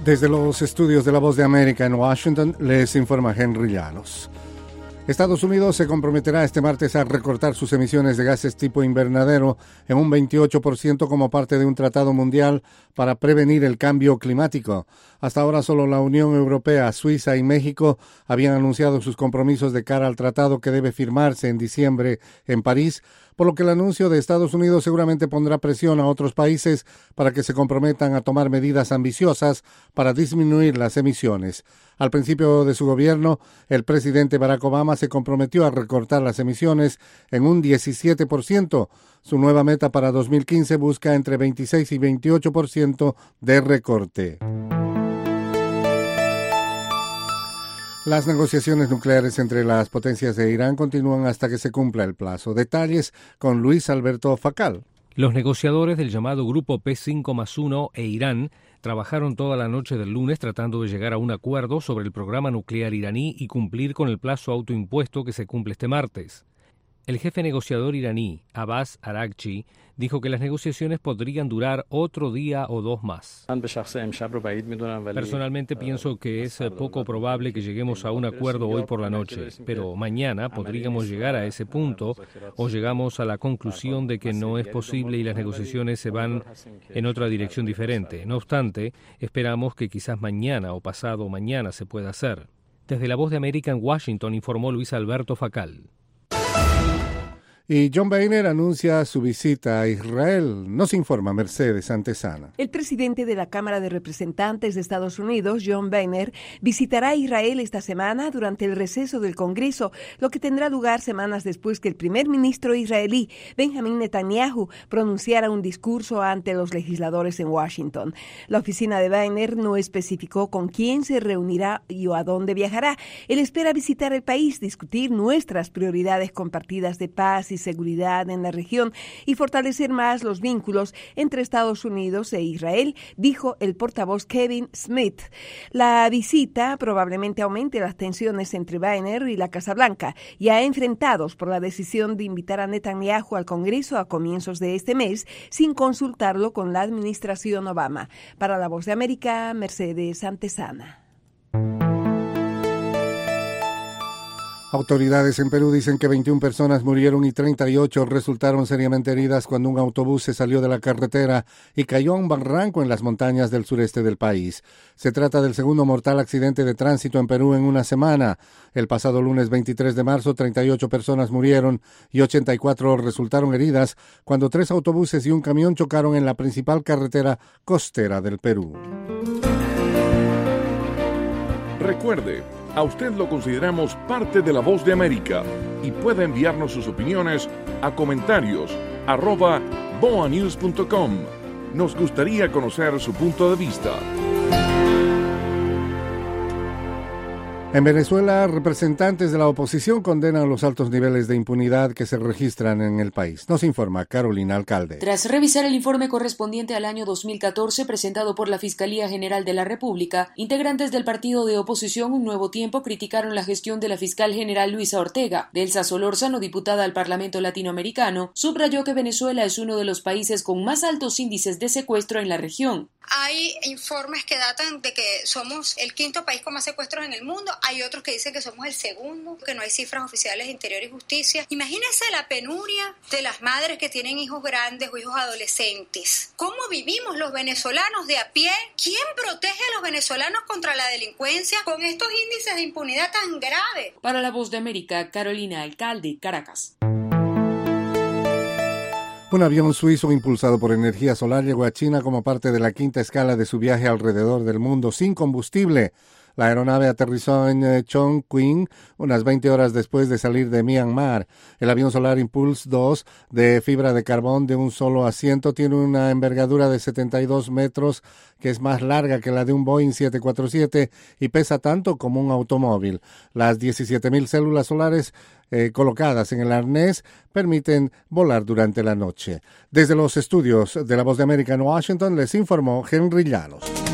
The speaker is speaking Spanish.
Desde los estudios de La Voz de América en Washington, les informa Henry Llanos. Estados Unidos se comprometerá este martes a recortar sus emisiones de gases tipo invernadero en un 28% como parte de un tratado mundial para prevenir el cambio climático. Hasta ahora solo la Unión Europea, Suiza y México habían anunciado sus compromisos de cara al tratado que debe firmarse en diciembre en París, por lo que el anuncio de Estados Unidos seguramente pondrá presión a otros países para que se comprometan a tomar medidas ambiciosas para disminuir las emisiones. Al principio de su gobierno, el presidente Barack Obama se comprometió a recortar las emisiones en un 17%. Su nueva meta para 2015 busca entre 26 y 28% de recorte. Las negociaciones nucleares entre las potencias de Irán continúan hasta que se cumpla el plazo. Detalles con Luis Alberto Facal. Los negociadores del llamado Grupo P5+1 e Irán trabajaron toda la noche del lunes tratando de llegar a un acuerdo sobre el programa nuclear iraní y cumplir con el plazo autoimpuesto que se cumple este martes. El jefe negociador iraní, Abbas Araghchi, dijo que las negociaciones podrían durar otro día o dos más. Personalmente pienso que es poco probable que lleguemos a un acuerdo hoy por la noche, pero mañana podríamos llegar a ese punto o llegamos a la conclusión de que no es posible y las negociaciones se van en otra dirección diferente. No obstante, esperamos que quizás mañana o pasado mañana se pueda hacer. Desde La Voz de América en Washington informó Luis Alberto Facal. Y John Boehner anuncia su visita a Israel. Nos informa Mercedes Antesana. El presidente de la Cámara de Representantes de Estados Unidos, John Boehner, visitará Israel esta semana durante el receso del Congreso, lo que tendrá lugar semanas después que el primer ministro israelí, Benjamin Netanyahu, pronunciara un discurso ante los legisladores en Washington. La oficina de Boehner no especificó con quién se reunirá y a dónde viajará. Él espera visitar el país, discutir nuestras prioridades compartidas de paz y seguridad en la región y fortalecer más los vínculos entre Estados Unidos e Israel, dijo el portavoz Kevin Smith. La visita probablemente aumente las tensiones entre Boehner y la Casa Blanca, ya enfrentados por la decisión de invitar a Netanyahu al Congreso a comienzos de este mes sin consultarlo con la administración Obama. Para La Voz de América, Mercedes Antesana. Autoridades en Perú dicen que 21 personas murieron y 38 resultaron seriamente heridas cuando un autobús se salió de la carretera y cayó a un barranco en las montañas del sureste del país. Se trata del segundo mortal accidente de tránsito en Perú en una semana. El pasado lunes 23 de marzo, 38 personas murieron y 84 resultaron heridas cuando 3 autobuses y un camión chocaron en la principal carretera costera del Perú. Recuerde, a usted lo consideramos parte de La Voz de América y puede enviarnos sus opiniones a comentarios@boanews.com. Nos gustaría conocer su punto de vista. En Venezuela, representantes de la oposición condenan los altos niveles de impunidad que se registran en el país. Nos informa Carolina Alcalde. Tras revisar el informe correspondiente al año 2014 presentado por la Fiscalía General de la República, integrantes del partido de oposición Un Nuevo Tiempo criticaron la gestión de la fiscal general Luisa Ortega. Delsa Solórzano, diputada al Parlamento Latinoamericano, subrayó que Venezuela es uno de los países con más altos índices de secuestro en la región. Hay informes que datan de que somos el 5º país con más secuestros en el mundo. Hay otros que dicen que somos el 2º, que no hay cifras oficiales de Interior y Justicia. Imagínense la penuria de las madres que tienen hijos grandes o hijos adolescentes. ¿Cómo vivimos los venezolanos de a pie? ¿Quién protege a los venezolanos contra la delincuencia con estos índices de impunidad tan graves? Para La Voz de América, Carolina Alcalde, Caracas. Un avión suizo impulsado por energía solar llegó a China como parte de la 5ª escala de su viaje alrededor del mundo sin combustible. La aeronave aterrizó en Chongqing unas 20 horas después de salir de Myanmar. El avión solar Impulse 2 de fibra de carbón de un solo asiento tiene una envergadura de 72 metros, que es más larga que la de un Boeing 747 y pesa tanto como un automóvil. Las 17.000 células solares colocadas en el arnés permiten volar durante la noche. Desde los estudios de La Voz de América en Washington les informó Henry Llanos.